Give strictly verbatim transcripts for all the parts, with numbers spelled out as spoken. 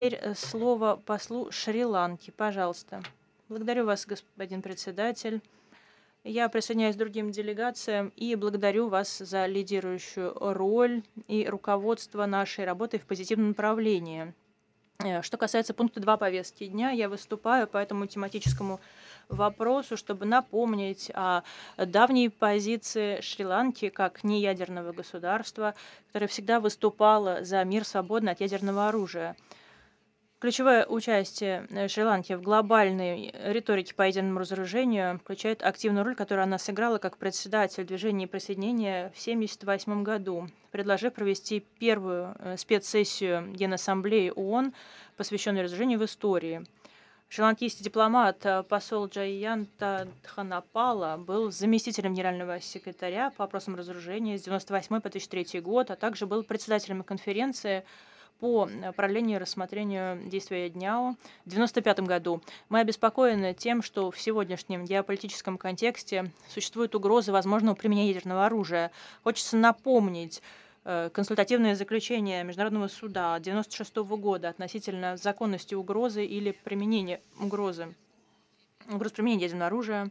Теперь э, слово послу Шри-Ланки, пожалуйста. Благодарю вас, господин председатель. Я присоединяюсь к другим делегациям и благодарю вас за лидирующую роль и руководство нашей работой в позитивном направлении. Э, Что касается пункта два повестки дня, я выступаю по этому тематическому вопросу, чтобы напомнить о давней позиции Шри-Ланки как неядерного государства, которое всегда выступало за мир, свободный от ядерного оружия. Ключевое участие э, Шри-Ланки в глобальной риторике по ядерному разоружению включает активную роль, которую она сыграла как председатель движения присоединения в тысяча девятьсот семьдесят восьмом году, предложив провести первую э, спецсессию Генассамблеи ООН, посвященную разоружению в истории. Шри-ланкийский дипломат э, посол Джайянта Дханапала был заместителем генерального секретаря по вопросам разоружения с девяносто восьмой по тысяча третий год, а также был председателем конференции по э, продлению и рассмотрению действия ДНЯО в девяносто пятом году. Мы обеспокоены тем, что в сегодняшнем геополитическом контексте существует угроза возможного применения ядерного оружия. Хочется напомнить э, консультативное заключение Международного суда девяносто шестого года относительно законности угрозы или применения угрозы, угроз применения ядерного оружия.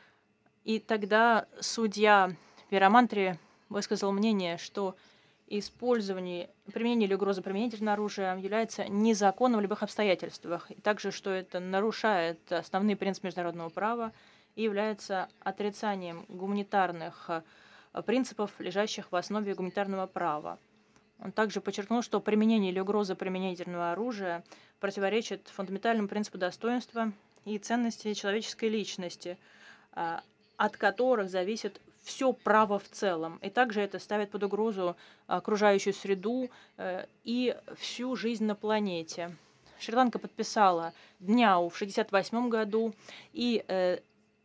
И тогда судья Верамантри высказал мнение, что использование, применение или угроза применения ядерного оружия является незаконным в любых обстоятельствах, и также, что это нарушает основные принципы международного права и является отрицанием гуманитарных э, принципов, лежащих в основе гуманитарного права. Он также подчеркнул, что применение или угроза применения ядерного оружия противоречит фундаментальному принципу достоинства и ценности человеческой личности, а, от которых зависит все право в целом. И также это ставит под угрозу окружающую среду э, и всю жизнь на планете. Шри-Ланка подписала ДНЯУ в шестьдесят восьмом году и э,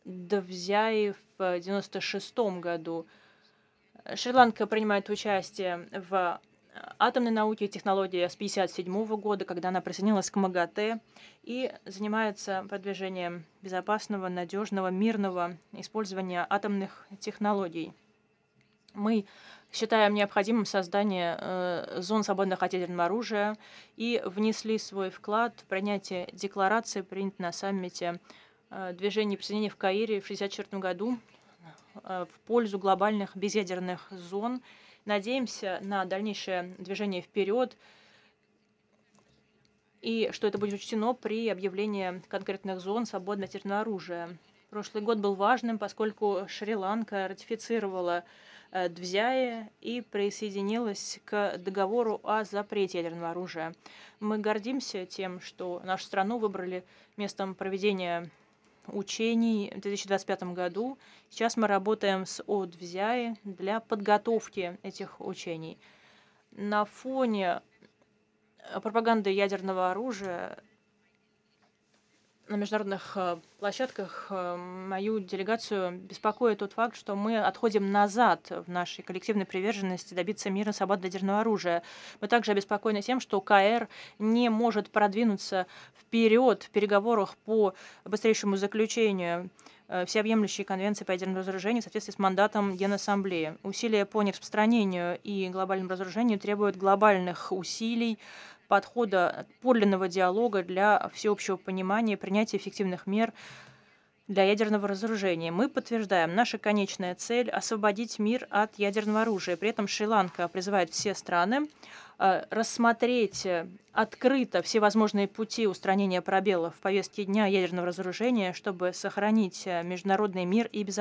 Довзяи в девяносто шестом году. Шри-Ланка принимает участие в атомной науке и технологии с пятьдесят седьмого года, когда она присоединилась к МАГАТЭ и занимается продвижением безопасного, надежного, мирного использования атомных технологий. Мы считаем необходимым создание э, зон, свободных от ядерного оружия, и внесли свой вклад в принятие декларации, принятой на саммите э, движения присоединения в Каире в тысяча девятьсот шестьдесят четвёртом году э, в пользу глобальных безъядерных зон. Надеемся на дальнейшее движение вперед и что это будет учтено при объявлении конкретных зон, свободных от ядерного оружия. Прошлый год был важным, поскольку Шри-Ланка ратифицировала э, Двзяи и присоединилась к договору о запрете ядерного оружия. Мы гордимся тем, что нашу страну выбрали местом проведения учений в две тысячи двадцать пятом году. Сейчас мы работаем с ОДВЗЯИ для подготовки этих учений. На фоне пропаганды ядерного оружия на международных э, площадках э, мою делегацию беспокоит тот факт, что мы отходим назад в нашей коллективной приверженности добиться мира, свободы от ядерного оружия. Мы также обеспокоены тем, что КР не может продвинуться вперед в переговорах по быстрейшему заключению э, всеобъемлющей конвенции по ядерному разоружению в соответствии с мандатом Генассамблеи. Усилия по нераспространению и глобальному разоружению требуют глобальных усилий, подхода подлинного диалога для всеобщего понимания и принятия эффективных мер для ядерного разоружения. Мы подтверждаем, наша конечная цель – освободить мир от ядерного оружия. При этом Шри-Ланка призывает все страны э, рассмотреть э, открыто все возможные пути устранения пробелов в повестке дня ядерного разоружения, чтобы сохранить э, международный мир и безопасность.